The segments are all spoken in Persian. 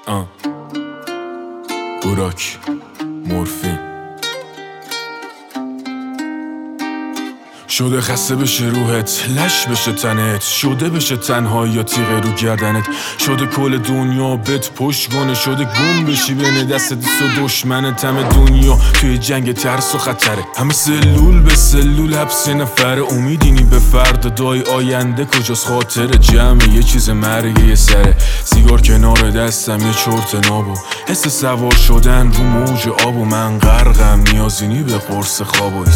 براک مورفین شده خسته بشه روحت، لش بشه تنت، شده بشه تنهایی یا تیغه رو گردنت، شده کل دنیا بهت پشت کنه، شده گم بشی بین دست و دشمنت. همه دنیا توی جنگ ترس و خطره، همه سلول به سلول حبس نفره. امیدینی به فردا دای آینده کجاست؟ خاطر جمع یه چیز مرگ یه سره. سیگار کنار دستم یه چرت نابو، حس سوار شدن رو موج آب و من غرقم نیازینی به قرص خواب و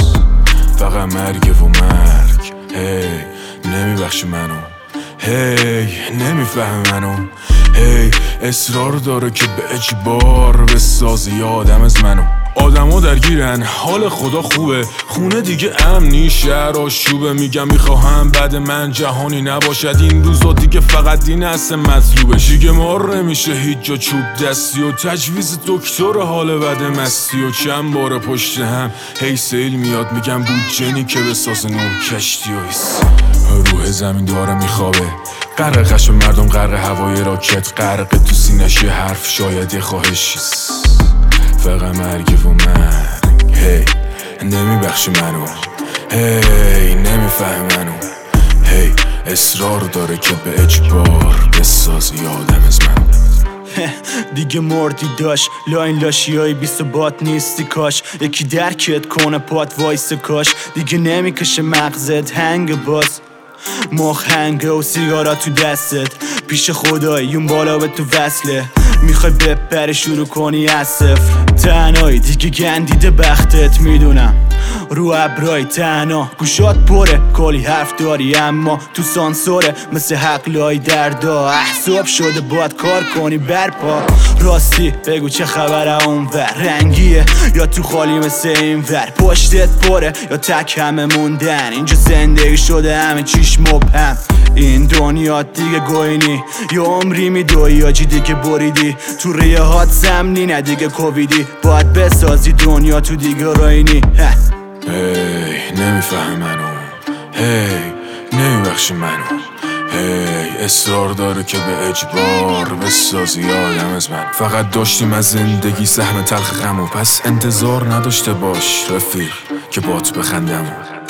فقط مرگ و مرگ. هی نمیبخشی منو، هی نمیفهم منو، هی اصرار داره که به اجبار بسازی یادم از منو. آدما درگیرن، حال خدا خوبه، خونه دیگه امنی، شهر آشوبه. میگم میخواهم بعد من جهانی نباشد، این روزا دیگه فقط این هست مطلوبه. دیگه مار نمیشه هیچ جا چوب دستی و تجویز دکتر حال بد مستی و چند بار پشت هم هی سیل میاد. میگم بود جنی که بساز نور کشتی و روح زمین داره میخوابه، غرق قش مردم، غرق هوای راکت، غرق تو سینش یه حرف شاید یه خواهشیست. فقط مرگ و مرگ. هی نمیبخشی منو، هی نمیفهم منو، هی اصرار داره که به اجبار بساز یادم از من. دیگه مردی داشت لاین لاشی های بی ثبات نیستی، کاش یکی درکت کنه پات وایس، کاش دیگه نمیکشه مغزت هنگ باز مخ هنگه و سیگارا تو دستت، پیش خدایی اون بالا به تو وصله. میخوای بپری شروع کنی از صفر، تنهایی دیگه گندیده بختت. میدونم رو ابرای تنها گوشات پره، کلی حرف داری اما تو سانسوره، مثل حقلای دردا احساب شده باید کار کنی برپا. راستی بگو چه خبره اونور، رنگیه یا تو خالی مثل اینور؟ پشتت پره یا تک همه موندن؟ اینجا زندگی شده همه چیش مبهم، این دنیا دیگه گوینی یا عمری میدوی یا جی دیگه بریدی تو ریه هات سمنی، نه دیگه کوویدی باید بسازی دنیا تو دیگه راینی. هی نمیفهم منو، هی نمیبخشی منو، هی اصرار داره که به اجبار بسازی یادم از من. فقط داشتیم از زندگی سهم تلخ غمو، پس انتظار نداشته باش رفیق که بات بخندم.